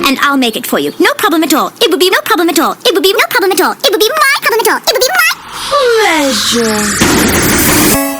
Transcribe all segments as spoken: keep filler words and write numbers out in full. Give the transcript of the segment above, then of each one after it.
and I'll make it for you. No problem at all. It would be no problem at all. It would be no problem at all. It would be my problem at all. It would be my pleasure.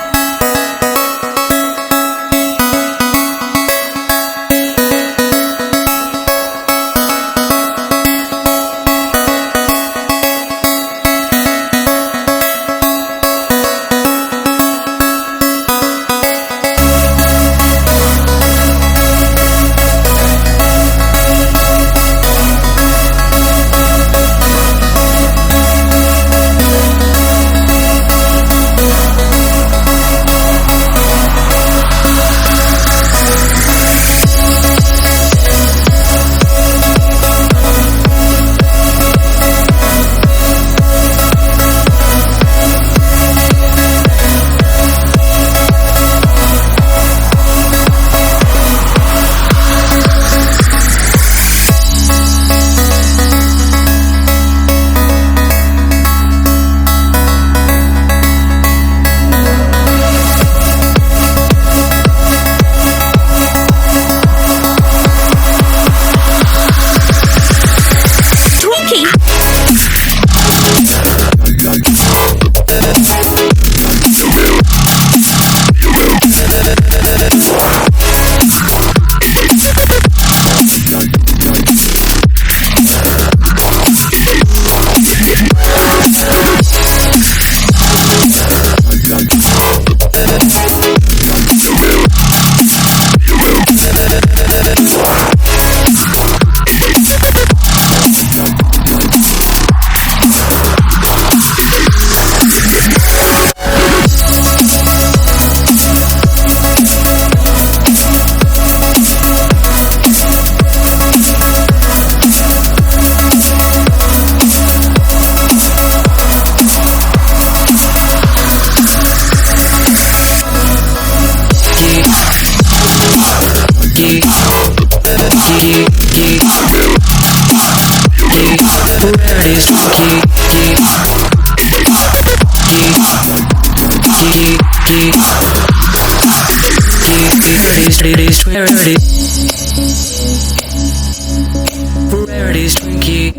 Rarity's Twinkie.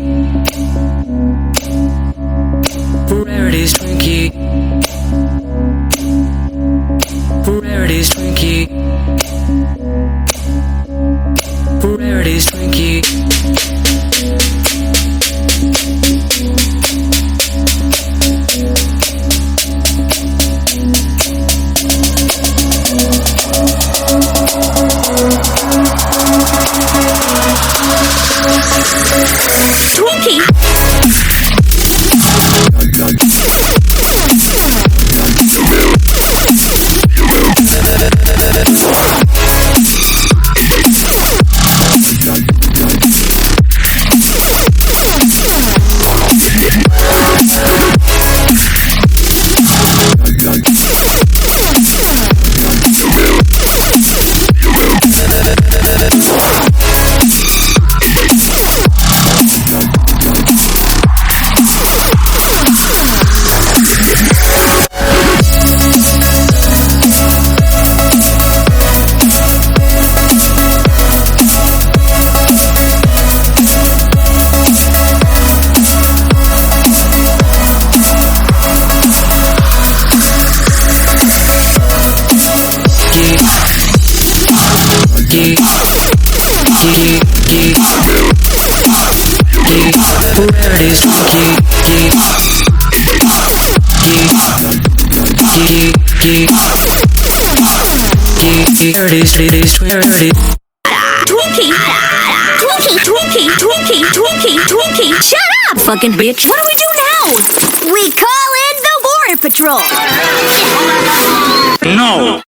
Rarity's Twinkie. Rarity's Twinkie. Rarity's Twinkie. Rarity's Twinkie. Rarity's Rarity's Twinkie. Twinkie! Twinkie! Twinkie! Twinkie! Twinkie! Twinkie! Shut up, fucking bitch! What do we do now? We call in the Border Patrol! No!